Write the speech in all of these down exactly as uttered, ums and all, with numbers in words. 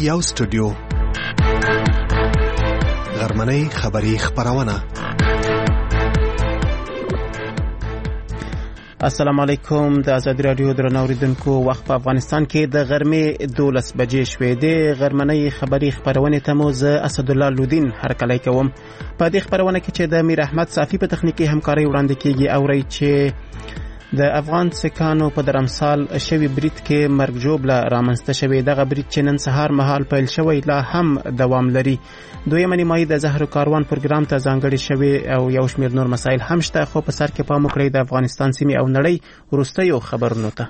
یو سټوډیو غرمنۍ خبری خبرونه. السلام علیکم. د آزادی رادیو درنو اوریدونکو، وخت په افغانستان کې د غرمې دولس بجې شوې. د غرمنۍ خبری خبرونه ته مو زه اسد الله لودین هرکلی کوم. په دې خبرونه کې چې د میر احمد صافی په تخنیکی همکاري وړاندې کیږي، اوري چې د افغان سکانو په درمسال شوی برید کې مرګ جوړه رامنځته شوې. دغه برید چې نن سهار مهال پیل شوی لا هم دوام لري. دویمه نیمایي د زهر کاروان پروګرام ته ځانګړي شوی او یو شمېر نور مسایل هم شته، خو په سر کې پام وکړئ د افغانستان سیمې او نړۍ وروستیو خبرونو ته.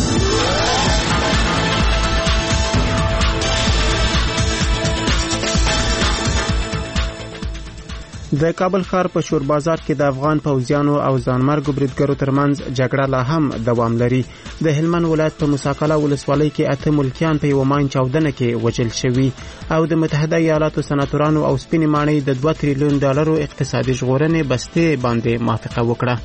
د کابل ښار په شور بازار کې د افغان پوځیانو او ځانمرګو بریدګرو ترمنځ جګړه لا هم دوام لري. د هلمند ولایت په موساکله ولسوالۍ کې اته ملکیان په یو ماین چاودنه کې وژل شوي او د متحده ایالاتو سناتورانو او سپینې ماڼۍ د دوه تریلیون ډالرو اقتصادي ژغورنې بستې باندې موافقه وکړه.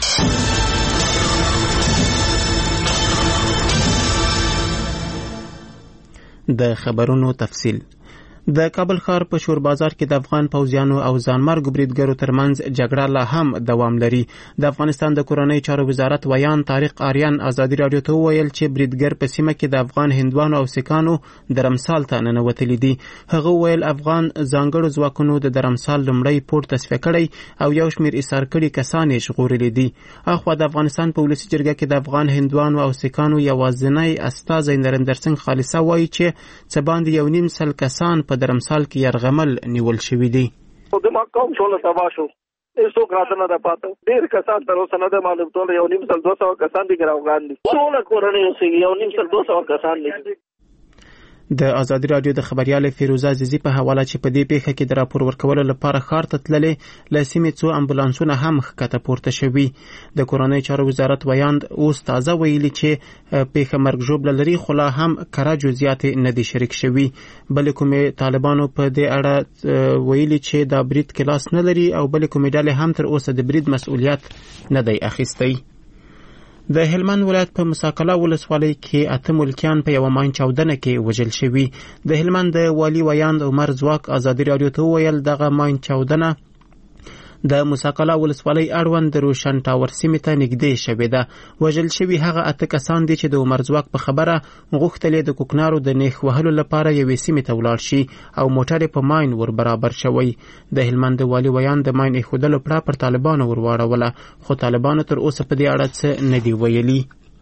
د خبرونو تفصیل. د کابل ښار په شور بازار کې د افغان پوځیانو او ځانمرګو بریدګرو ترمنځ جګړه لا هم دوام لري. د افغانستان د کورنۍ چارو وزارت ویان طارق آریان ازادي رادیو ته وویل چې بریدګر په سیمه کې د افغان هندوانو او سکانو درمسال ته ننوتلي دي. هغه ویل افغان ځانګړو ځواکونو د درمسال لومړی پورت تصفیه کړی او یو شمېر ایثار کړي کسان یې ژغورلي دي. اخوا د افغانستان په ولسي جرګه کې د افغان هندوانو او سکانو یوازینی استازی نریندر سنګ خالصه وایي چې څه باندې یو نیم سل کسان په درمسال کې یرغمل نیول شوي دي. د ما قوم ټول تبا شو، هیڅ راته نه ده پاته. ډېر کسان تر اوسه نه ده معلوم، ټول یو نیم سل دوه سوه کسان دي ګراوګان دي. ټوله کورنۍ اوسېږي، یو نیم سل دوه سوه کسان دي. د آزادي رادیو د خبريال فیروزه عزیزی په حواله چې په دې پیښه کې د راپور ورکولو لپاره ښار ته تللې له سیمې څو امبولانسونه هم ښکته پورته شوي. د کورنۍ چارو وزارت ویاند اوس تازه ویلي چې پیښه مرګ ژوبله لري، خو لا هم کره جزئیات نه دي شریک شوي. بلې کومې طالبانو په دې اړه ویلي چې دا برید کې لاس نه لري او بلې کومې ډلې هم تر اوسه د برید مسؤلیت نه دی اخیستی. د هلمند ولایت په موساکله ولسوالۍ کې اته ملکیان په یوه ماین چاودنه کې وژل شوي. د هلمند د والي ویاند عمر ځواک ازادي رادیو ته وویل دغه ماین چاودنه د موساکله ولسوالۍ اړوند د روشن ټاور سیمې ته نږدې شوې ده. وژل شوي هغه اته کسان دي چې د عمر ځواک په خبره غوښتل د کوکنارو د نیخ وهلو لپاره یوې سیمې ته ولاړ شي او موټر په ماین ور برابر شوی. د هلمند د والي ویان د ماین ایښودلو پړه پر طالبانو ور واړوله، خو طالبانو تر اوسه په دې اړه څه نه دي ویلي.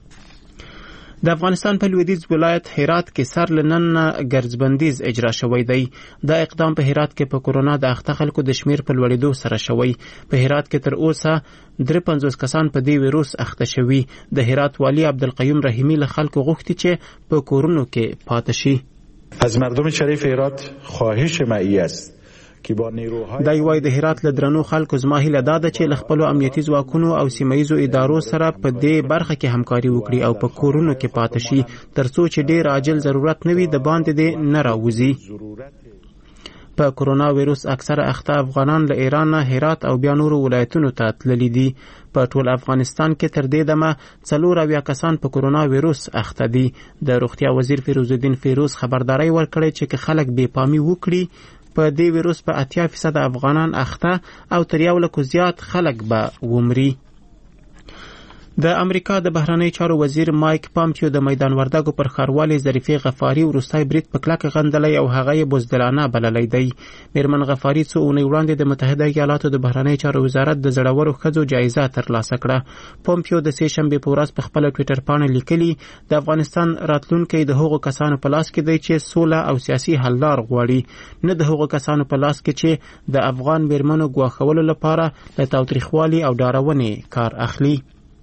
د افغانستان په لویدیځ ولایت هرات کې سر له نن نه ګرځبندیز اجرا شوی دی. دا اقدام په هرات کې په کورونا د اخته خلکو د شمیر په لوړېدو سره شوی. په هرات کې تر اوسه درې پنځوس کسان په دې ویروس اخته شوي. د هرات والي عبدالقیوم رحیمی له خلکو غوښتي چې په کورونو کې پاتې شي. از مردم شریف هرات خواهش معی است دا یوای د هرات له درنو خلکو زما هیله دا ده چې له خپلو امنیتي ځواکونو او سیمهییزو ادارو سره په دې برخه کې همکاري وکړي او په کورونو کې پاتې شي تر څو چې ډېر عاجل ضرورت نه وي د باندې دې نه راوځي. په کرونا ویروس اکثره اخته افغانان له ایران نه هرات او بیا نورو ولایتونو ته تللي دي. په ټول افغانستان کې تر دې دمه څلور اویا کسان په کرونا ویروس اخته دي. د روغتیا وزیر فیروز الدین فیروز خبرداری ورکړی چې که خلک بې پامي وکړي په دې ویروس په اتیا فیصد افغانان اخته او تر یو لکو زیات خلک به ومري. د امریکا د بهرنی چارو وزیر مایک پامپیو د میدان وردګو پر ښاروالۍ ظریفې غفاري وروستی برید په کلکه غندلی او هغه یې بزدلانه بللی دی. میرمن غفاري څو اونۍ وړاندې د متحده ایالاتو د بهرنی چارو وزارت د زړورو ښځو جایزه ترلاسه کړه. پامپیو د سې شنبې په ورځ په خپله ټویټر پاڼه لیکلي د افغانستان راتلونکی د هغو کسانو په لاس کې دی چې سوله او سیاسي حل لار غواړي، نه د هغو کسانو په لاس کې چې د افغان میرمنو ګواښولو لپاره له تاوتریخوالي او ډارونې کار اخلي.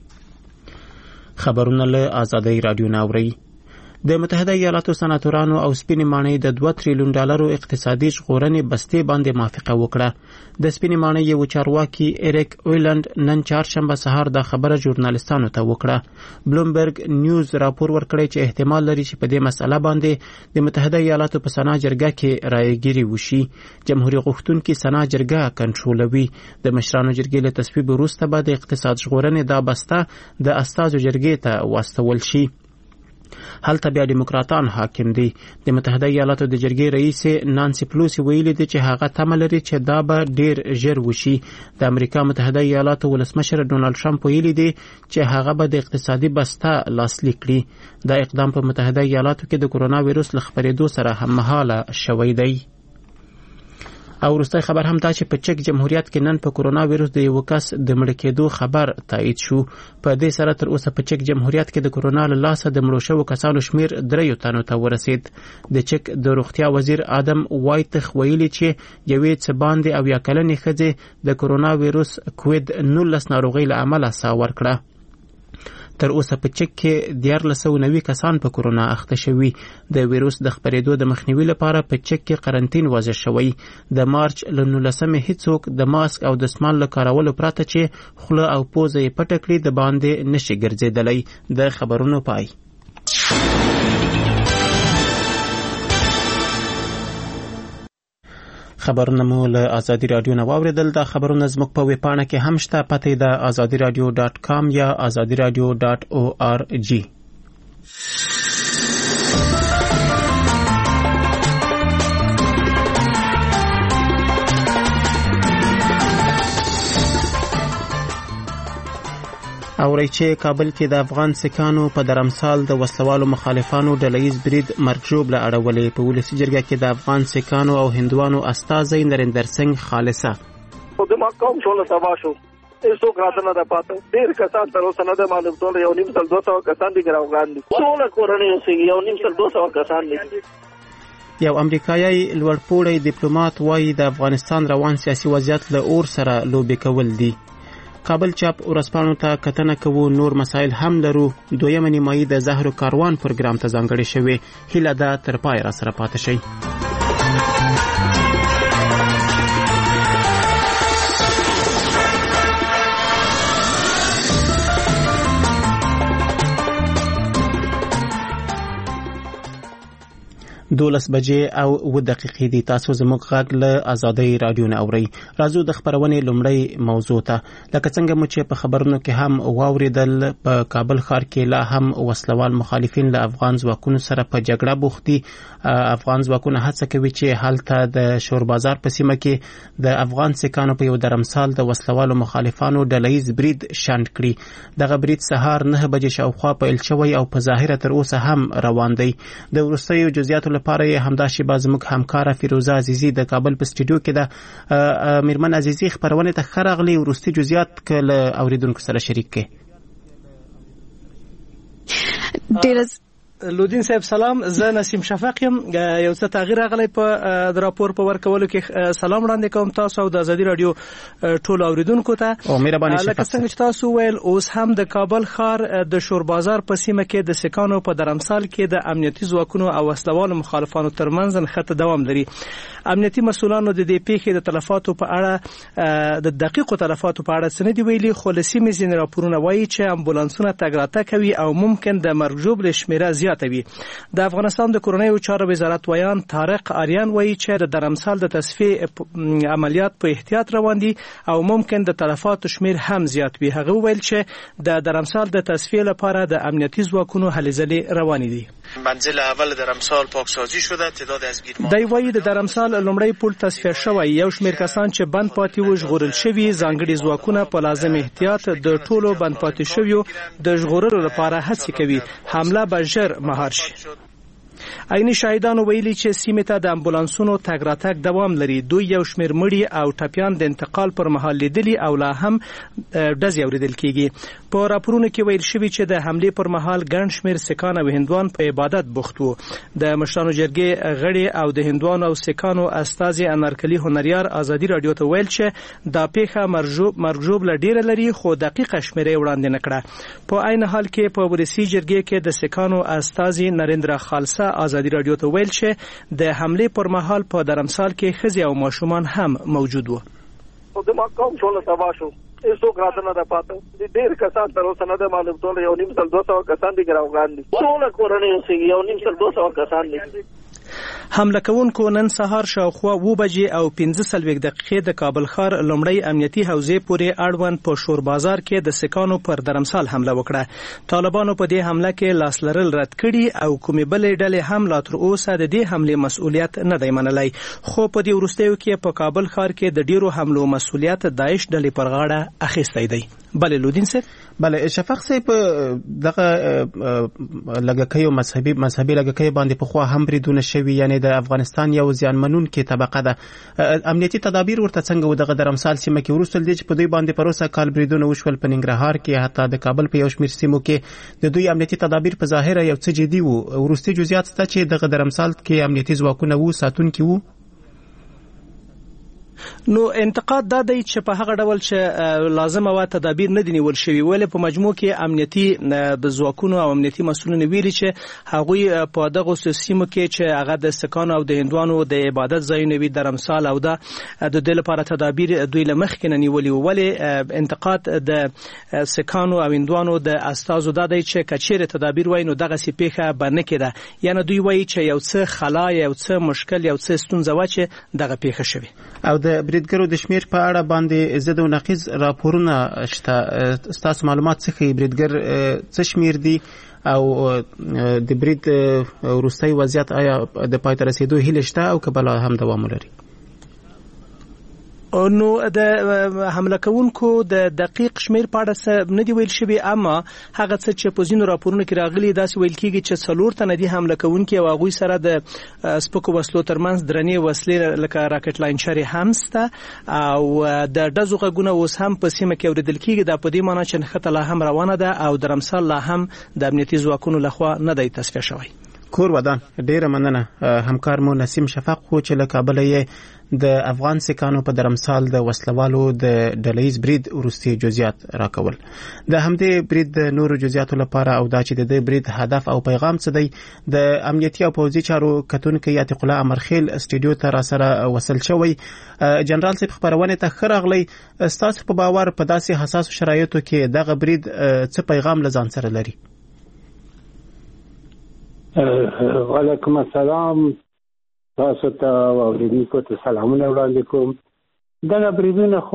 خبرونه له آزادۍ رادیو نه اورئ. د متحده ایالاتو سناتورانو او سپینې ماڼۍ د دوه تریلیون ډالرو اقتصادي ژغورنې بستې باندې موافقه وکړه. د سپینې ماڼۍ یو چارواکي ایریک ویلند نن چهارشنبه سهار دا خبره ژورنالستانو ته وکړه. بلومبرګ نیوز راپور ورکړی چې احتمال لري چې په دې مسله باندې د متحده ایالاتو په سنا جرګه کې رایګیري وشي. جمهوریت غوښتونکي سنا جرګه کنټرولوي. د مشرانو جرګې له تصویب وروسته به د اقتصاد ژغورنې دا بسته د استازو جرګې ته واستول شي. هلته بیا ډیموکراتان حاکم دي. د متحده ایالاتو د جرګې رئیس نانسی پلوسی ویلي دي چې هغه تمه لري چې دا به ډیر ژر وشي. د امریکا متحده ایالاتو ولسمشر ډونالد ټرمپ ویلي دي چې هغه به د اقتصادي بسته لاسلیک کړي. دا اقدام په متحده ایالاتو کې د کورونا وایروس له خپرېدو سره هممهاله شوی دی. او وروستی خبر هم دا چې په چک جمهوریت کې نن په کورونا وایروس د یو کس د مړ کېدو خبر تایید شو. په دې سره تر اوسه په چک جمهوریت کې د کورونا له لاسه د مړو شوو کسانو شمیر دریو تنو ته ورسید. د چک د روغتیا وزیر آدم وایتخ ویلي چې یوې څه باندې اویا کلنې ښځې د کورونا وایروس کووید نولس ناروغۍ له امله ساه ورکړه. تر اوسه په چک کې دیارلس سوه نوي کسان په کورونا اخته شوي. د ویروس د خپرېدو د مخنیوي لپاره په چک کې قرنطین وضع شوی. د مارچ له نولسمې هیڅوک د ماسک او دستمال له کارولو پرته چې خوله او پوزه یې پټه کړي د باندې نشي ګرځېدلی. د خبرونو پای. خبرونه مو له آزادي رادیو نه واوریدل. دا خبرونه زموږ په ویب پاڼه کې هم شته. پته د آزادي رادیو ډاټ کام یا آزادي رادیو ډاټ او آر جی. اوري چې کابل کې د افغان سکانو په درمسال د وسلوالو مخالفانو ډلهیز برید مرګ له اړولې. په ولسي جرګه کې د افغان سکانو او هندوانو استازی نریندر سنگ خالصه خو د ما قوم ټول تباه شو. هیڅوک راته نه ده پاته. ډېر کسان تر اوسه نه ده معلوم. ټول یو نیم سل دوه سوه کسان دي ګراوګان دي. ټوله کورنۍ اوسېږي. یو نیم سل دوه سوه کسان دي. یو امریکایي لوړپوړی ډیپلوماټ وایي د افغانستان روان سیاسي وضعیت له اور سره لوبې کول دي. کابل چاپ ورځپاڼو ته کتنه کوو. نور مسایل هم لرو. دویمه نیمایي د زهرو کاروان پروګرام ته ځانګړې شوې. هیله ده تر پای را سره پاتې شئ. دولس بجې او اووه دقیقې دي. تاسو زموږ غږ له آزادۍ رادیو نه اورئ. راځو د خبرونې لومړی موضوع ته. لکه څنګه مو چې په خبرونو کې هم واوریدل، په کابل ښار کې لا هم وسلوال مخالفین له افغان ځواکونو سره په جګړه بوخت دي. افغان ځواکونه هڅه کوي چې هلته د شور بازار په سیمه کې د افغان سکانو په یو درمسال د وسلوالو مخالفانو ډلهیز برید شنډ کړي. دغه برید سهار نه بجې شاوخوا پیل شوی او په ظاهره تر اوسه هم روان دی. د وروستیو جزئیاتو لپاره یې همدا شیبه زموږ همکاره فیروزه عزیزي د کابل په سټوډیو کې ده. میرمن عزیزي، خبرونې ته ښه راغلي. وروستي جزئیات که له اوریدونکو سره شریک کړئ. ډېر لودین صاحب سلام، زه نسیم شفق یم. یو څه تغییر راغلی په د راپور په ورکولو کې. سلام وړاندې کوم تاسو او د آزادي رادیو ټول اوریدونکو ته. او مهرباني شفق. لکه څنګه چې تاسو ویل، اوس هم د کابل ښار د شور بازار په سیمه کې د سکانو په درمسال کې د امنیتي ځواکونو او وسلوالو مخالفانو ترمنځ نښته دوام لري. امنیتي مسؤلانو د دې پیښې د تلفاتو په اړه د دقیقو تلفاتو په اړه څه نه دي ویلي، خو له سیمې ځینې راپورونه وایي چې امبولانسونه تګ راتګ کوي او ممکن د مرګ ژوبلې شمېره زیاته وي. د افغانستان د کورنیو چارو وزارت ویان طارق آریان وایي چې د درمسال د تصفیې عملیات په احتیاط روان دي او ممکن د تلفاتو شمیر هم زیات وي. هغه ویل چې د درمسال د تصفیې لپاره د امنیتي ځواکونو هلې ځلې روانې دي. منزل اول درمسال پاکسازی شده. تعداد از گیرمان دی وایي د درمسال لومړی پل تصفیه شوی. یو شمیر کسان چې بند پاتې و ژغورل شوي. ځانګړي ځواکونه په لازم احتیاط د ټولو بند پاتې شویو د ژغورلو لپاره هڅې کوي. حمله به ژر مهار شي. عیني شاهدانو ویلي چې سیمې ته د امبولانسونو تګ راتګ دوام لري. دوی یو شمیر مړي او ټپیان د انتقال پر مهال لیدلي او لا هم ډزې اورېدل کېږي. په راپورونو کې ویل شوي چې د حملې پر مهال ګڼ شمیر سکان او هندوان په عبادت بوخت وو. د مشرانو جرګې غړي او د هندوانو او سکانو استازي انارکلي هنریار آزادي رادیو ته ویل چې دا پیښه مرګ ژوبله ډېره لري، خو دقیقه شمېره وړاندې نه کړه. په عین حال کې په ولسي جرګې کې د سکانو استازي نریندر خالصه آزادي رادیو ته ویل چې د حملې پر مهال په درمسال کې ښځې او ماشومان هم موجود وو. د ما قوم ټول تباه شو. هیڅوک راته نه ده پاته. ډېر کسان تر اوسه نه ده معلوم. ټول یو نیم سل دوه سوه کسان دي ګراوګان دي. ټوله کورنۍ اوسېږي. یو نیم سل دوه سوه کسان دي. حمله کوونکو نن سهار شاوخوا اوه بجې او پنځه څلوېښت دقیقې د کابل ښار لومړی امنیتي حوزې پورې اړوند په شور بازار کې د سکانو پر درمسال حمله وکړه. طالبانو په دې حمله کې لاس لرل رد کړي او کومې بلې ډلې هم لا تر اوسه د دې حملې مسؤلیت نه دی منلی، خو په دې وروستیو کې په کابل ښار کې د ډیرو حملو مسؤلیت داعش ډلې پر غاړه اخیستی دی. بله لودین صاحب. بله شفق صاحب، دغه لږکیو مذهبي مذهبي لږکیو باندې پخوا هم بریدونه شوي، یعنی د افغانستان یو زیانمنونکې طبقه ده. امنیتي تدابیر ورته څنګه و دغه درمسال سیمه کې وروسته دې چې په دوی باندې پروسه کال بریدونه وشول په ننګرهار کې، حتی د کابل په یو شمېر سیمو کې د دوی امنیتي تدابیر په ظاهره یو څه جدي وو. وروستي جزئیات شته چې دغه درمسال کې امنیتي ځواکونه وو ساتونکي وو؟ نو انتقاد دا دی چې په هغه ډول چې لازمه و تدابیر نه دي نیول شوي، ولې په مجموع کې امنیتي ځواکونو او امنیتي مسؤلینو ویلي چې هغوی په دغو سیمو کې چې هغه د سکانو او د هندوانو د عبادت ځایونه وي درمسال او دا د دې لپاره تدابیر دوی له مخکې نه نیولي وو. ولې انتقاد د سکانو او هندوانو د استازو دا دی چې که چیرې تدابیر وای نو دغسې پیښه به نه کېده، یعنې دوی وایي چې یو څه خلا یو څه مشکل یو څه ستونزه وه چې دغه پیښه شوې. او د بریدګرو د شمیر په اړه باندې ضد او نقیض راپورونه شته، ستاسو معلومات څه ښیي؟ بریدګر څه شمیر دي او د برید وروستی وضعیت آیا د پای ته رسیدو هیله شته او که بلا هم دوام ولري؟ نو د حمله کوونکو د دقیق شمیر په اړه څه نه دی ویل شوي، اما هغه څه چې په ځینو راپورونو کې راغلي داسې ویل کېږي چې څلور تنه دي حمله کوونکي او هغوی سره د سپکو وسلو ترمنځ درنې وسلې لکه راکټ لاینچرې هم شته او د ډزو غږونه اوس هم په سیمه کې اورېدل کېږي. دا په دې معنی چې نښته لا هم روانه ده او درمسال لا هم د امنیتي ځواکونو لخوا نه دی تصفیه شوی. کور ودان ډیره مننه همکار مو نسیم شفق خو چې له کابل یې د افغان سکانو په درمسال د وسلوالو د ډلهیز برید وروستي جزئیات راکول. د همدې برید د نورو جزئیاتو لپاره او دا چې د دې برید هدف او پیغام څه دی، د امنیتي او پوځي چارو کتونکي عتیق الله امرخیل استودیو ته را سره وصل شوی. جنرال صاحب خبرونه ته ښه راغلی. ستاسو په باور په داسې حساسو شرایطو کې دغه برید څه پیغام له ځان سره لري؟ وعلیکم السلام، تاسو ته اوریدونکو ته سلامونه وړاندې کوم. دغه بریدونه خو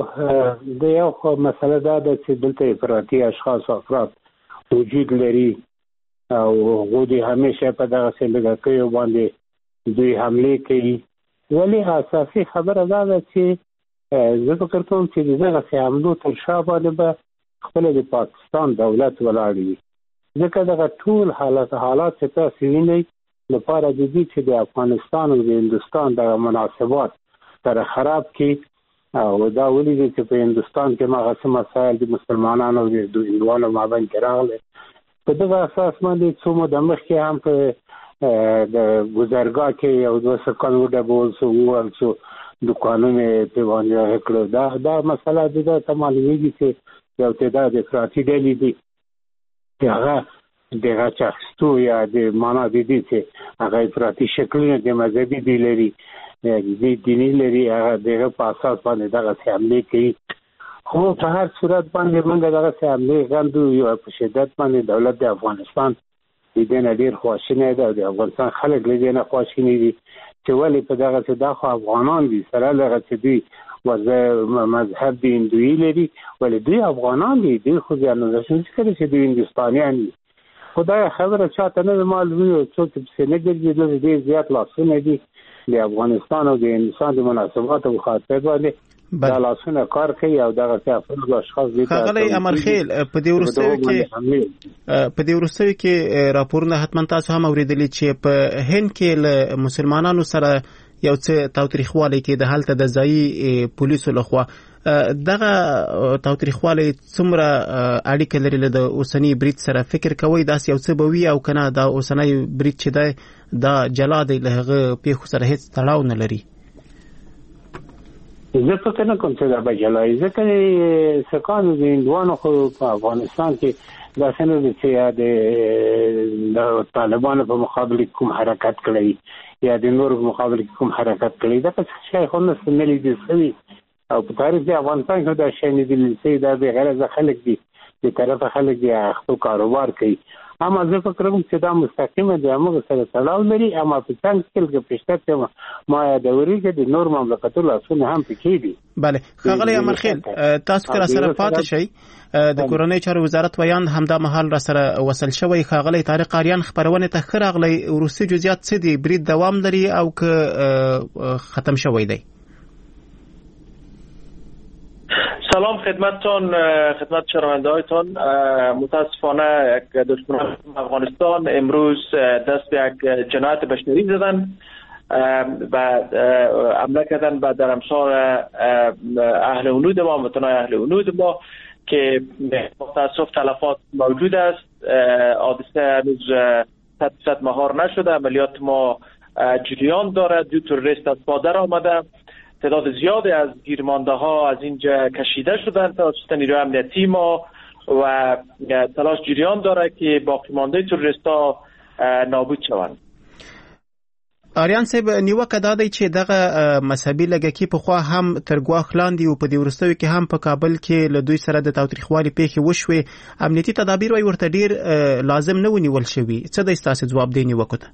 د یو خو مسله دا ده چې دلته افراطي اشخاص او افراد وجود لري او هغوی همیشه په دغسې لږکیو باندې دوی حملې کوي. ولې اساسي خبره دا ده چې زه فکر کوم چې د دغسې حملو تر شا باندې به خپله د پاکستان دولت ولاړ وي، ځکه دغه ټول حالات حالات چې تاسو وینئ لپاره د دې چې د افغانستان او د هندوستان دغه مناسبات سره خراب کړي او دا ولیدل چې په هندوستان کې هغه مسایل د مسلمانانو او د هندوانو مابین کې راغلي. په دغه اساس باندې څو موده مخکې هم په د ګذرګاه کې یو دوه سکان وډبول شو او څو دوکانونه په باندې کړو. دا دا مسله د ته معلومیږي چې یو تعداد افراطي ډلې دي هغه د غچاستو یا د معنا د دې چې هغه افراطي شکلونه د مذهبي دی لري د دیني لري، هغه دغه په اساس باندې دغه حملې کوي. خو په هر صورت باندې موږ دغه حملې غندو یو په شدت باندې دولت د افغانستان د دې نه ډېر خواشینی ده او د افغانستان خلک له دې نه خواشیني دي چې ولې په دغه څه دا خو افغانان دي سره دغه څه دي وزه مذهب دی هندویی لري، ولې دوی افغانان دي، دوی خو ځانونه شوزي کوي چې دوی هندوستانیان دي. خدای خبره چاته نه معلومي او څوک پسې نه ګرځي. د دې زیات لاسونه دي د افغانستان او د هندوستان د مناسباتو په خاطر باندې دا لاسونه کار کوي او دغه افراد او اشخاص دي. خغلی امرخیل په دې وروستیو کې په دې وروستیو کې راپورونه حتما تاسو هم اوریدلی چې په هند کې له مسلمانانو سره یو څه تاوتریخوالی کې د هلته د ځایي پولیسو لخوا دغه تاوتریخوالی څومره اړیکه لري له د اوسني برید سره؟ فکر کوئ داسې یو څه به وي او که نه دا اوسنی برید چې دی دا جلا دی له هغه پیښو سره هېڅ تړاو نه لري؟ زه فکر نه کوم چې دا به جلا وي، ځکه سکانو د هندوانو خو په افغانستان کې داسې نه دي چې د طالبانو په مقابل کوم حرکت کړی یا د نورو په مقابل کوم حرکت کړی. دا څه شی خو نه لیدل شوي او په تاریخ د افغانستان کې دا شی نه لیدل شوي. دا بې غرضه خلک دي د طرفه خلک خپل کاروبار کوي. اما زه فکر کوم چې دا مستقیمه د هغه سره تړاو لري، اما په څنګه کې پېشته ما یادوري چې د نور مملکتونو لاسونه هم پکې دي. بله ښاغلی امرخیل، تاسو که راسره پاتې شئ، د کورنۍ چارو وزارت ویان همدا مهال راسره وصل شوی. ښاغلی طارق آریان، خپرونې ته ښه راغلی. وروستي جزئیات څه دي؟ برید دوام لري او که ختم شوی دی؟ سلام خدمتتان، خدمت شنونده هایتان. متاسفانه یک دشمنان افغانستان امروز دست به یک جنایت بشری زدن و حمله کردن به درمسار اهل هنود ما، وطنای اهل هنود ما که متاسف تلفات موجود است. حادثه هنوز صد درصد مهار نشده. عملیات ما جریان داره. دو تروریست از پادر آمده. تعداد زیادی از گیرمانده ها از اینجا کشیده شدند توسط نیروی امنیتی ما و تلاش جریان داره که باقی مانده تروریستا نابود شوند. آریان صاحب، نیوکه دا دی چې دغه مذهبي لږکي پخوا هم تر ګواښ لاندې و، په دې وروستیو کې هم په کابل کې له دوی سره د تاوتریخوالي پیښې وشوې. امنیتي تدابیر وایي ورته ډېر لازم نه ونیول شوي. څه دی ستاسې ځواب دی نیوکو ته؟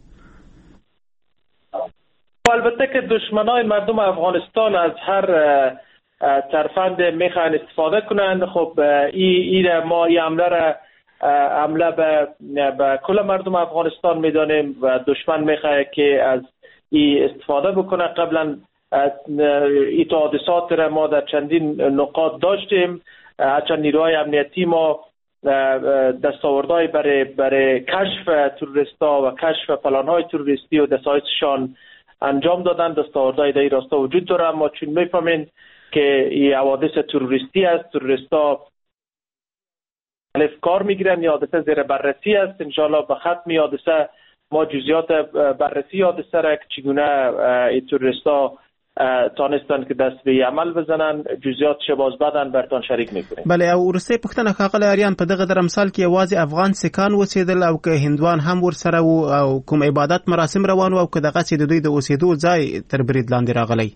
البته که دشمنای مردم افغانستان از هر ترفند میخوان استفاده کنند. خب این ای ما این حمله را حمله به به کل مردم افغانستان میدانیم و دشمن میخواد که از این استفاده بکنه. قبلا این حادثات را ما در چندین نقاط داشتیم. هرچند نیروهای امنیتی ما دستاوردهای برای برای کشف تروریستا و کشف پلانهای تروریستی و دسایسشان انجام دادن. دستاوردهای در این راستا وجود داره، اما چون میفهمین که این حوادث تروریستی است، تروریستا الف کار میگیرن، یا حادثه زیر بررسی است. انشاءالله به ختم حادثه ما جزئیات بررسی حادثه را که چگونه این تروریستا تانستن که دست به عمل بزنن، جزئیاتش باز بعداً برتان شریک میکنیم. بله، او ورسته پښتنه ښاغلی آریان، په دغه درمسال کې یوازې افغان سکان اوسېدل او که هندوان هم ورسره وو او کوم عبادت مراسم روان وو او که دغسې د دوی د اوسېدو ځای تر برید لاندې راغلی؟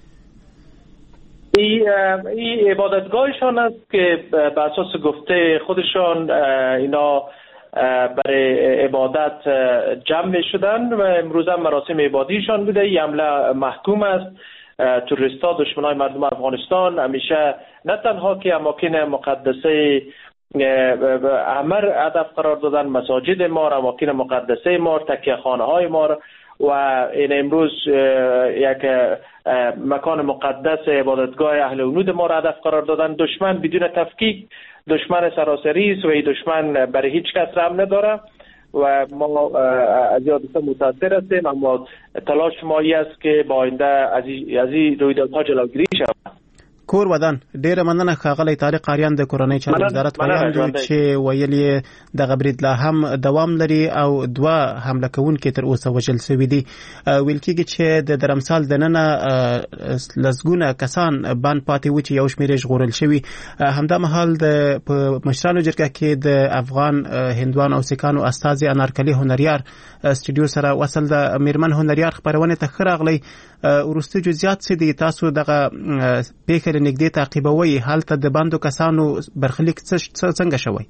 این ای عبادتگاهشان است که به اساس گفته خودشان اینا برای عبادت جمع می شدن و امروز هم مراسم عبادیشان بوده. این حمله محکوم است. تروریستا دشمنای مردم افغانستان همیشه نه تنها که اماکن مقدسه امر هدف قرار دادن، مساجد ما، اماکن مقدسه ما، تکیه خانه های ما و این امروز یک مکان مقدس عبادتگاه اهل هنود ما را هدف قرار دادن. دشمن بدون تفکیک دشمن سراسری است و این دشمن برای هیچ کس رحم نداره و ما از این حادثه متاثر هستیم، اما تلاش ما ای است که با آینده از این رویدادها جلوگیری شود. کور ودان ډیره مننه ښاغلی طارق آریان د کورنۍ چارو وزارت ویان دی چې ویلي دغه برید لا هم دوام لري او دوه حمله کوونکي تر اوسه وژل شوي دي. ویل کېږي چې د درمسال دننه لسګونه کسان بند پاتې و چې یو شمېر یې ژغورل شوي. همدا مهال د په مشرانو جرګه کې د افغان هندوان او سیکانو استازي انارکلي هنریار سټوډیو سره وصل د میرمن هنریار خپرونې ته ښه راغلی. وروستي جزئیات څه دي؟ تاسو دغه پیښه نږدې تعقیبوي، هلته د بندو کسانو برخلیک څنګه شوی؟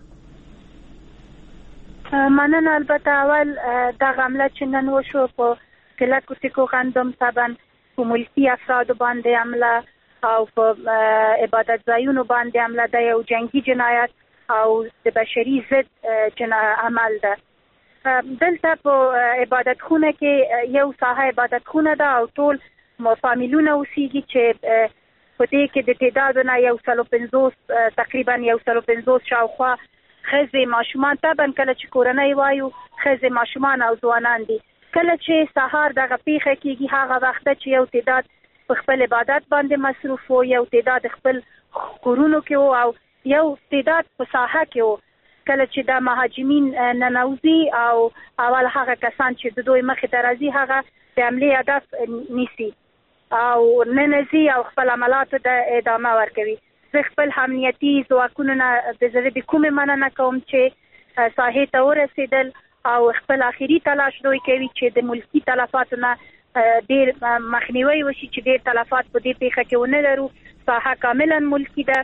مننه. البته اول دغه حمله چې نن وشو په کلکو تیکو غندم طبعا په ملکي افرادو باندې حمله او په عبادت ځایونو باندې حمله ده، یو جنگي جنایت او د بشري ضد عمل ده. دلته په عبادت خونه کې یو ساحه عبادت خونه ده او ټول فامیلونه اوسېږي چې په دې کې د تعداد نه یو سلو پنځوس تقریبا یو سلو پنځوس شاوخوا ښځې ماشومان، طبعا کله چې کورنۍ وایو ښځې ماشومان او ځوانان دي. کله چې سهار دغه پیښه کېږي هغه وخت چې یو تعداد په خپل عبادت باندې مصروف و، یو تعداد خپل کورونو کې و او یو تعداد په ساحه کې و. کله چې دا مهاجمین ننوزي او اول هغه کسان چې د دوی مخې ته راځي هغه د حملې هدف نیسي او ننزي او خپل عملاتو د ادامه ورکوي. زه خپل امنیتي ځواکونو نه د زړه د کومې مننه کوم چې ساحې ته ورسېدل او خپل آخري تلاش دوی کوي چې د ملکي تلفاتو نه ډېر مخنیوی وشي، چې ډېر تلفات په دې پیښه کې ونه لرو. ساحه کاملا ملکي ده.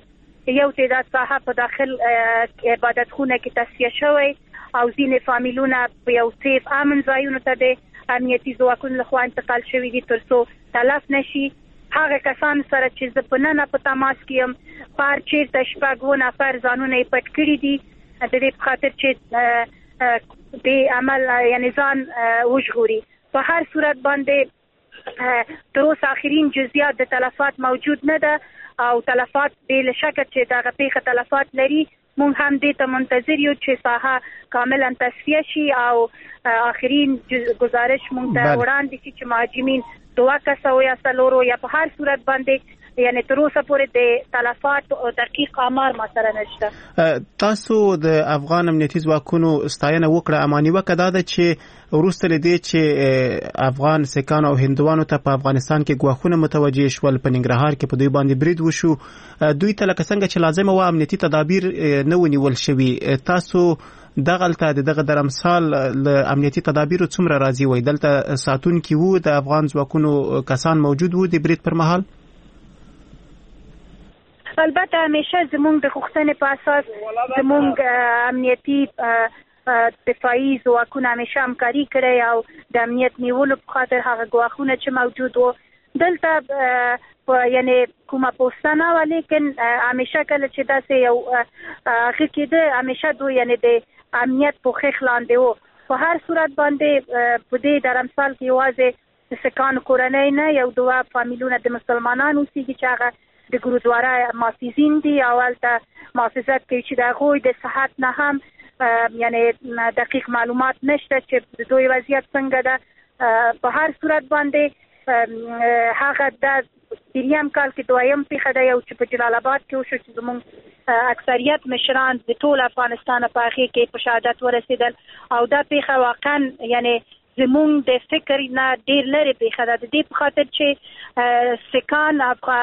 یو تعداد ساحه په داخل عبادت خونه کې تصفیه شوی او ځینې فامیلونه په یو سیف امن ځایونو ته د امنیتي ځواکونو لخوا انتقال شوي دي تر څو تلف نشي. هغه کسان سره چې زه په نن په تماس کې یم پار چیرته شپږ اووه نفر ځانونه یې پټ کړي دي د دې په خاطر چې د عمل یعنې ځان وژغوري. په هر صورت باندې تر اوسه آخرین جزئیات د تلفات موجود نه ده او تلفات بې له شکه چې دغه پیښه تلفات لري. مونږ هم دې ته منتظر یو چې ساحه کاملا تصفیه شي او آخرین گزارش مونږ ته وړاندې شي چې مهاجمین دوه کسه یا څلورو یا په هر صورت باندې یعنی تر اوسه پورې د تلفات او دقیق آمار ما سره نشته. تاسو د افغان امنیتي ځواکونو ستاینه وکړه، اما نیوکه دا ده چې وروسته له دې چې افغان سیکانو او هندوانو ته په افغانستان کې ګواښونه متوجه شول، په ننګرهار کې په دوی باندې برید وشو، دوی ته لکه څنګه چې لازمه وه امنیتي تدابیر نه ونیول شوي. تاسو دغلته دغه درمسال له امنیتي تدابیرو څومره راضي وئ؟ دلته ساتونکي وو د افغان ځواکونو کسان موجود وو د برید پر مهال؟ البته همیشه زمونږ د غوښتنې په اساس زمونږ امنیتي دفاعي ځواکونه همیشه همکاري کړې او د امنیت نیولو په خاطر هغه ګواښونه چې موجود وو دلته یعنی کومه پوسټه نه وه، لیکن همیشه کله چې داسې یو هغه کېده همیشه دوی یعنی د امنیت پوښښ لاندې وو. په هر صورت باندې په دې درمسال کې یوازې د سیکانو کورنۍ نه یو دوه فامیلونه د مسلمانانو اوسېږي چې هغه د ګرودواره محافظین دي او هلته محافظت کوي چې د هغوی د صحت نه هم یعنی دقیق معلومات نشته چې د دوی وضعیت څنګه ده. په هر صورت باندې هغه د دریم کال کې دویم پیښه ده یو چې په جلال آباد کې وشو چې زموږ اکثریت مشران د ټول افغانستان په هغې کې په شهادت ورسېدل او دا پیښه واقعا یعنی زمونږ د فکر نه ډیر لري پیښه ده. د دې په خاطر چې سیکان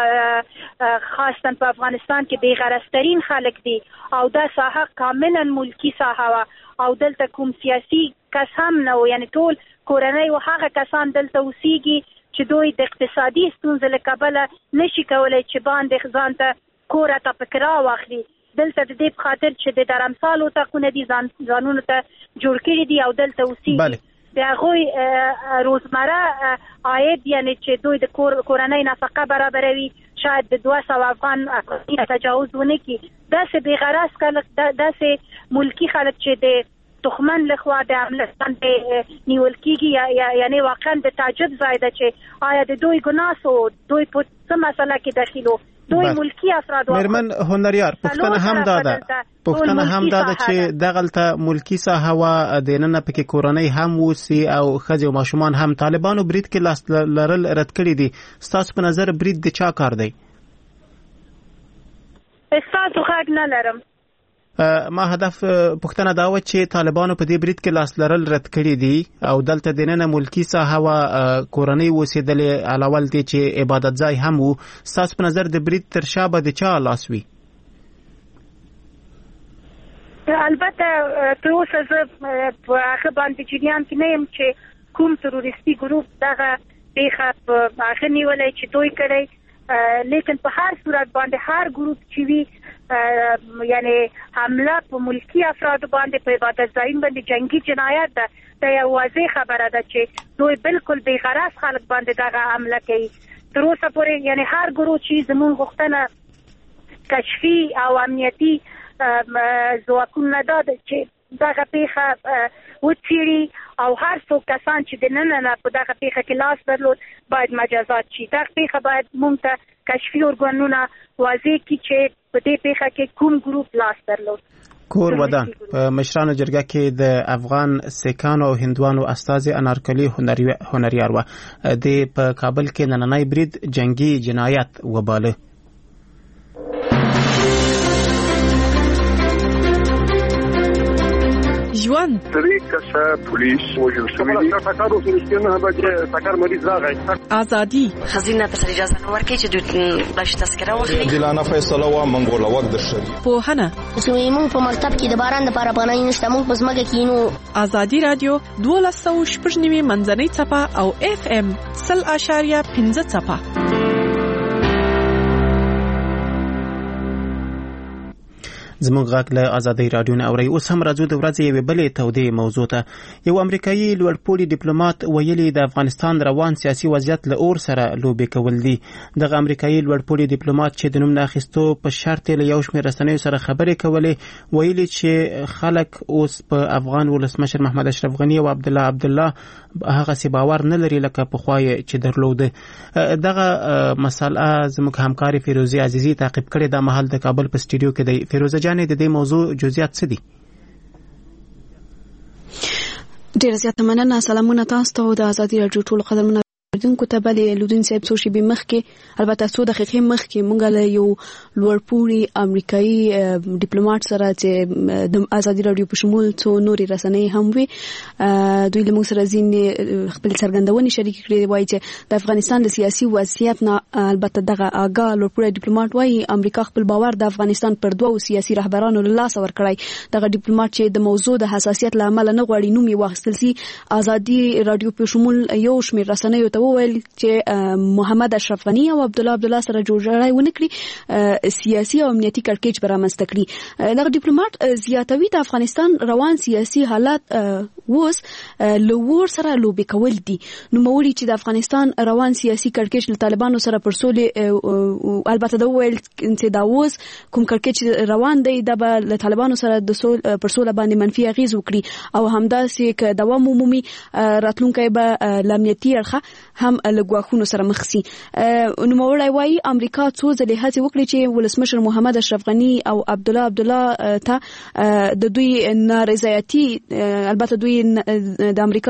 خاصتا په افغانستان کې بې غرضترین خلک دي او دا ساحه کاملا ملکی ساحه وه او دلته کوم سیاسي کس هم نه و، یعنی ټول کورنۍ و هغه کسان دلته اوسېږي چې دوی د اقتصادي ستونزې له کبله نشي کولی چې باندې ځان ته کوره ته پکې راواخلي. دلته د دې په خاطر چې د درمسال اتاقونه دي ځانونو ته جوړ کړي دي او دلته اوسېږي د هغوی روزمره عاید یعنی چې دوی د کورنۍ نفقه برابروي شاید د دوه سوه افغان تجاوز ونه کړي. داسې بې غرض خلک داسې ملکي خلک چې د دښمن لخوا د افغانستان نیول کېږي یعنی واقعا د تعجب ځای ده چې آیا د دوی ګناه سو دوی په څه مسله کې دخیل وو دوی ملکی افراد وو. میرمن هنریار پښتنه هم دا ده پښتنه هم دا ده چې دغلته ملکی ساحه وه دننه پکې کورنۍ هم اوسي او ښځې او ماشومان هم. طالبانو برید کې لاس لرل رد کړي دي، ستاسو په نظر برید د چا کار دی؟ ستاسو غږ نه لرم. ما هدف پښتنه دا و چې طالبانو په دې برید کې لاس لرل رد کړي دي او دلته دننه ملکی ساحه وه کورنۍ اوسېدلې علاوه له دې چې عبادت ځای هم و. ستاسو په نظر د برید تر شا به د چا لاس وي؟ البته تر اوسه زه په هغه باندې جریان کې نه یم چې کوم تروریستي ګروپ دغه پیښه په هغه نیولی چې دوی کړی، لیکن په هر صورت باندې هر ګروپ چې وي یعنی حمله په ملکی افراد باندې په عبادت ځایونو باندې جنگي جنایت ده. دا یو واضح خبره ده چې دوی بالکل بې غرض خلک باندې دغه حمله کوي. تر اوسه پورې یعنی هر ګروپ چې زموږ غوښتنه کشفي او امنیتي ځواکونه دا ده چې دغه پیښه وڅېړي او هر څوک کسان چې د ننه په دغه پیښه کې لاس درلود باید مجازات شي. دغه پیښه باید موږ ته کشفي ارګانونه واضح کړي چې په دې پیښه کې کوم ګروپ لاس درلود. کور ودان په مشرانو جرګه کې د افغان سیکانو او هندوانو استازي انارکلي هنریار وه. د په کابل کې نننی برید جنگي جنایت وباله. ژوند درې کسه پولیس وژل شوي دي. ټکر وشو نه بچ ټکر مریض راغی. ازادي خزینه په اجازه نه ورکړي چې دوی بلش تذکره واخلي. دلانه فیصله وا منګوله وخت د شری په هنه زموږ په مکتب کې د باران لپاره پناه نشته، موږ په ځمکه کې نو. ازادي رادیو دوه سوه شپږ نوي منځنۍ څپه او اف ام سل اشاریه پنځه څپه. زموږ غږ له ازادۍ راډیو نه اورئ. اوس هم راځو د ورځې یوې بلې تودې موضوع ته. یو امریکایي لوړپوړي ډیپلوماټ ویلي د افغانستان روان سیاسي وضعیت له اور سره لوبې کول دي. دغه امریکایي لوړپوړي ډیپلوماټ چې د نوم نه اخیستو په شرط له یو شمېر رسنیو سره خبرې کولې ویلي چې خلک اوس په افغان ولسمشر محمد اشرف غني او عبدالله عبدالله هغه سی باور نه لري لکه پخوا چې درلوده. دغه مسله زموږ همکاري فیروزه عزیزی تعقیب کړې. د محل د کابل په سټوډیو کې د فیروزه جانې د دې موضوع جزئیات څه دي؟ ډیره زیاته مننه. سلامونه تاسو ته د ازادي راډیو ټول قدرمنو دونکو ته. بلې لودین صاحب څو شی به مخکې البته څو دقیقې مخکې مونږ له یو لوړپوړي امریکایي ډیپلوماټ سره چې د ازادي راډیو په شمول څو نوري رسنۍ هم وي دوی له موږ سره ځینې خپل څرګندونې شریک کړې وایي چې د افغانستان د سیاسي وضعیت نه البته دغه آګاه لوړپوړي ډیپلوماټ وایي امریکا خپل باور د افغانستان پر دوه سیاسي رهبرانو له لاس ورکړی. دغه ډیپلوماټ چې د موضوع د حساسیت له امله نه غواړي نوم یې واخیستل شي ازادي راډیو په شمول یو شمېر رسنیو ته وویل چې محمد اشرف غني او عبدالله عبدالله سره جوړجاړی ونه کړي سیاسي او امنیتي کړکېچ به رامنځته کړي. دغه ډیپلوماټ زیاتوي د افغانستان روان سیاسي حالات اوس له اور سره لوبې کول دي. نوموړي چې د افغانستان روان سیاسي کړکېچ له طالبانو سره پر سولې البته دا وویل چې دا اوس کوم کړکېچ روان دی دا به له طالبانو سره د سول پر سوله باندې منفي اغیز وکړي او همداسې که دوام ومومي راتلونکی به له امنیتي اړخه هم له ګواښونو سره مخ شي. نوموړی وایي امریکا څو ځلې هڅې وکړې چې ولسمشر محمد اشرف غني او عبدالله عبدالله ته د دوی نارضایتي البته دوی د امریکا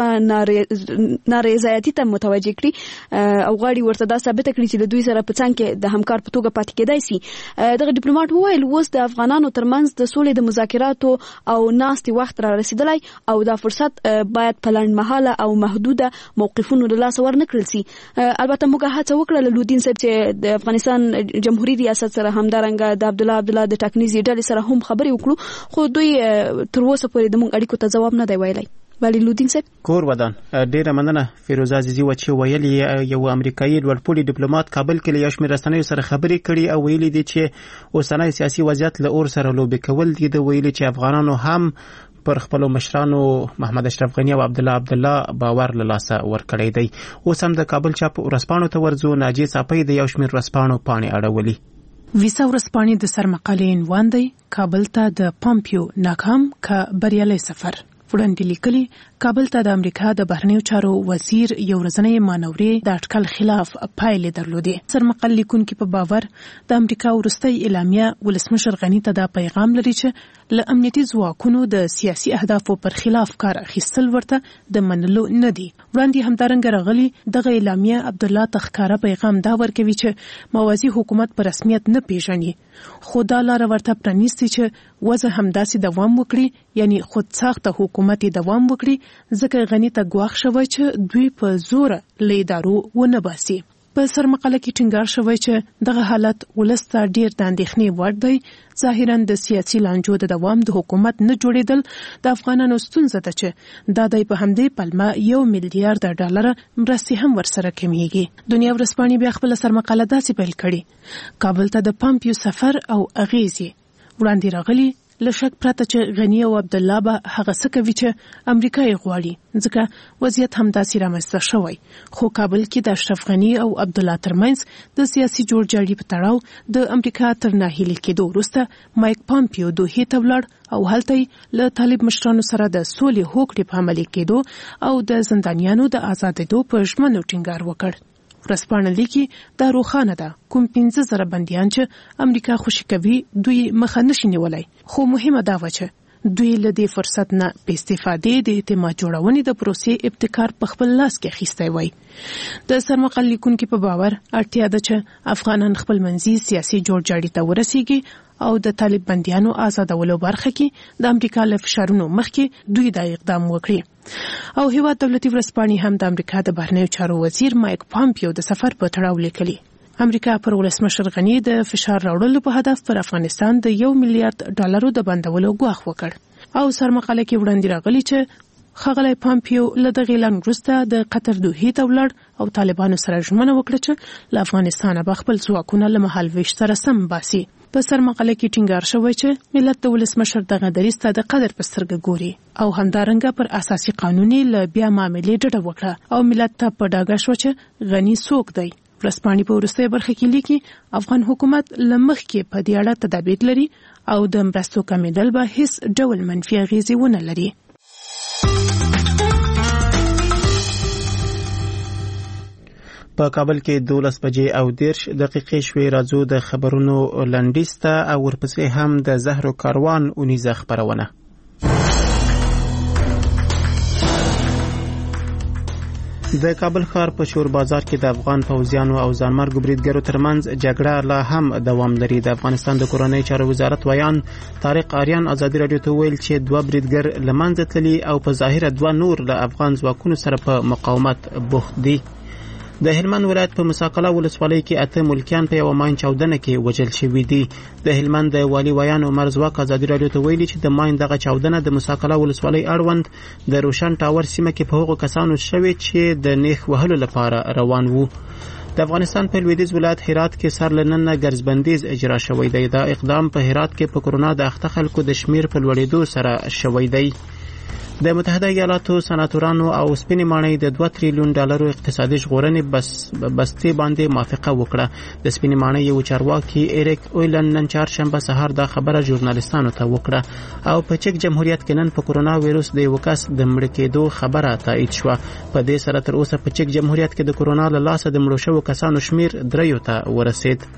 نارضایتي ته متوجه کړي او غواړي ورته دا ثابته کړي چې د دوی سره په څنګ کې د همکار په توګه پاتې کېدای شي. دغه ډیپلوماټ وویل اوس د افغانانو ترمنځ د سولې د مذاکراتو او ناستې وخت را رسیدلی او دا فرصت باید په لنډمهاله او محدوده موقفونو له لاسه ورنه کړل شي. البته موږ هڅه وکړه لودین صاحب چې د افغانستان جمهوریت ریاست سره همدارنګه د عبدالله عبدالله د ټاکنیزې ډلې سره هم خبرې وکړو خو دوی تر اوسه پورې د موږ اړیکو ته ځواب نه دی ویلی. ولی لودین صاحب کور ودان ډیره مننه فیروزه عزیزی و چې ویلي یو امریکایي لوړپوړي ډیپلوماټ کابل کې له یو شمېر رسنیو سره خبرې کړي او ویلي دي چې اوسنی سیاسي وضعیت له اور سره لوبې کول دي. د ویلي چې افغانانو هم پر خپل مشرانو محمد اشرف غني او عبدالله عبدالله باور له لاسه ورکړی دی. اوس هم د کابل چاپ ورسپانو ته ورځو. ناجیه صافی د یو شمېر ورسپانو پاڼې اړولي. ویسا ورسپانې د سرمقالې عنوان دی کابل ته د پامپیو ناکام که بریالی سفر. وړاندې لیکلي کابل ته د امریکا د بهرنیو چارو وزیر یو ورځنۍ مانورې د اټکل خلاف پایلې درلودې. سرمقال لیکونکي په باور د امریکا وروستۍ اعلامیه ولسمشر غني ته دا پیغام لري چې له امنیتي ځواکونو د سیاسي اهدافو پر خلاف کار اخیستل ورته د منلو نه دي. وړاندې همدارنګه راغلي دغه اعلامیه عبدالله ته ښکاره پیغام دا ورکوي چې موازي حکومت په رسمیت نه پیژني خو دا لاره ورته پرانیستي چې وضع همداسې دوام وکړي یعنی خود ساخته حکومت دوام وکړي ځکه غني ته ګواښ شوی چې دوی په زور له ادارو ونه باسي. په سرمقاله کې ټینګار شوی چې دغه حالت ولس ته ډیر د اندېښنې وړ دی. ظاهرا د سیاسي لانجو د دوام د حکومت نه جوړېدل د افغانانو ستونزه ده چې دا د په همدې پلمه یو میلیارډ ډالر مرستې هم ورسره کمیږي. دنیا ورځپاڼې بیا خپل سرمقاله داسې پیل کړي کابل ته د پامپیو سفر او اغیزې. وړاندې راغلي له شک پرته چې غني او عبدالله به هغه څه کوي چې امریکا یې غواړي ځکه وضعیت همداسې رامنځته شوی. خو کابل کې د اشرف غني او عبدالله ترمنځ د سیاسي جوړجاړي په تړاو د امریکا تر ناهیلي کېدو وروسته مایک پامپیو دوحې ته ولاړ او هلته له طالب مشرانو سره د سولې هوکړې په عملي کېدو او د زندانیانو د آزادېدو په ژمنو ټینګار وکړ. ورځپاڼه لیکي دا روښانه ده کوم پنځه زره بندیان چې امریکا خوشي کوي دوی مخه نشي نیولای. خو مهمه دا و چې دوی له دې فرصت نه په استفادې د اعتماد جوړونې د پروسې ابتکار په خپل لاس کې اخیستی وای. د سرمقال لیکونکي په باور اړتیا ده چې افغانان خپل منځي سیاسي جوړجاړي ته ورسیږي او د طالب بندیانو آزادولو برخه کې د امریکا له فشارونو مخکې دوی دا اقدام وکړي. او هیواد دولتي ورځپاڼې هم د امریکا د بهرنیو چارو وزیر مایک پامپیو د سفر په تړاو لیکلي امریکا پر ولسمشر غني د فشار راوړلو په هدف پر افغانستان د یو میلیارډ ډالرو د بندولو ګواښ وکړ. او سرمقاله کې وړاندې راغلي چې ښاغلی پامپیو له دغه اعلان وروسته د قطر دوحې ته ولاړ او طالبانو سره ژمنه وکړه چې له افغانستانه به خپل ځواکونه له مهالویش سره سم باسي. په سرمقاله کې ټینګار شوی چې ملت د ولسمشر دغه دریځ ته د قدر په سترګه ګوري او همدارنګه پر اساسي قانون له بیا معاملې ډډه وکړه او ملت ته په ډاګه شو چې غني څوک دی. ورځپاڼې په وروستۍ برخه کې لیکي افغان حکومت له مخکې په دې اړه تدابیر لري او د مرستو کمیدل به هیڅ ډول منفي اغیزې ونه لري. په کابل کې دولس بجې او دیرش دقیقې شوې. راځو د خبرونو لنډیز ته او ورپسې هم د زهرو کاروان اونیزه خپرونه. د کابل ښار په شور بازار کې د افغان پوځیانو او ځانمرګو بریدګرو ترمنځ جګړه لا هم دوام لري. د افغانستان د کورنۍ چارو وزارت ویان طارق آریان ازادي راډیو ته ویل چې دوه بریدګر له منځه تللي او په ظاهره دوه نور له افغان ځواکونو سره په مقاومت بوخت دي. د هلمند ولایت په مساقله ولسوالۍ کې اته ملکیان په یوه ماین چاودنه کې وژل شوي دي. د هلمند د والي ویان عمر ځواک ازادي راډیو ته ویلي چې د ماین دغه چاودنه د مساقله ولسوالۍ اړوند د روشن ټاور سیمه کې په هغو کسانو شوې چې د نیخ وهلو لپاره روان وو. د افغانستان په لویدیځ ولایت هرات کې سر له نن نه ګرځبندیز اجرا شوی دی. دا اقدام په هرات کې په کرونا د اخته خلکو د شمیر په لوړېدو سره شوی دی. د متحده ایالاتو سناتورانو او سپینې ماڼۍ د دوه تریلیون ډالرو اقتصادي ژغورنې بس بستې باندې موافقه وکړه. د سپینې ماڼۍ یو چارواکي ایریک اویلن نن چهارشنبه سهار دا خبره ژورنالیستانو ته وکړه او په چک جمهوریت کې نن په کرونا وایروس د یو کس د مړ کېدو خبره تایید شوه. په دې سره تر اوسه په چک جمهوریت کې د کرونا له لاسه د مړو شوو کسانو شمیر دریو ته ورسید.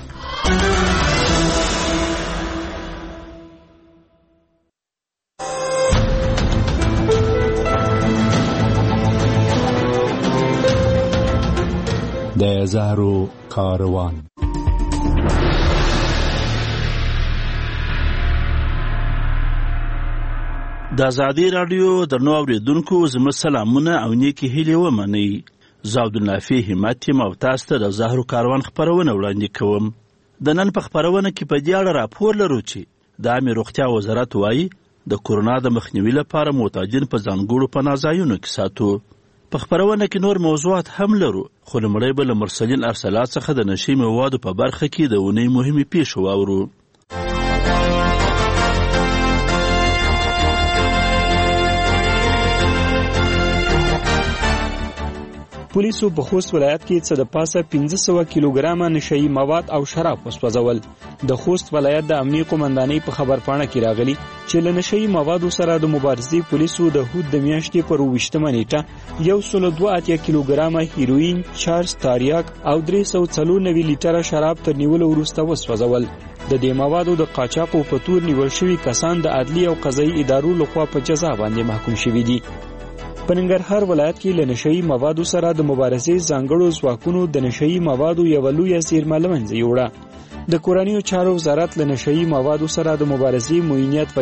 د زهرو کاروان. د ازادي راډیو درنو اوریدونکو زموږ سلامونه او نیکی هیلې ومنئ. زه عبدالنافع همت یم او تاسو ته د زهرو کاروان خپرونه وړاندې کوم. د نن په خپرونه کې په دې اړه راپور لرو چې د عامې روغتیا وزارت وایي د کرونا د مخنیوي لپاره معتادین په ځانګړو پناه ځایونو کې ساتو. په خپرونه کې نور موضوعات هم لرو خو لومړی به له مرسلین ارسلات څخه د نشي موادو په برخه کې د اونۍ مهمې پیښې واورو. پولیسو په خوست ولایت کې څه د پاسه پنځه سوه کیلوګرامه نشئی مواد او شراب وسوځول. د خوست ولایت د امنیه قومندانۍ په خبرپاڼه کې راغلي چې له نشئی موادو سره د مبارزې پولیسو د هود د میاشتې پر اوویشتمه نیټه یو سل دوه اتیا کیلوګرامه هیروین، چارج تاریاک او درې سوه څلور نوي لیټره شراب تر نیولو وروسته وسوځول. د دې موادو د قاچاقو په تور نیول شوي کسان د عدلي او قضایي ادارو لخوا په جزا باندې محکوم شوي دي. په ننګرهار ولایت کې له نشئی موادو سره د مبارزې ځانګړو ځواکونو د نشئی موادو یوه لویه زیرمه له منځه یوړه. د کورنیو چارو وزارت له نشئی موادو سره د مبارزې معینیت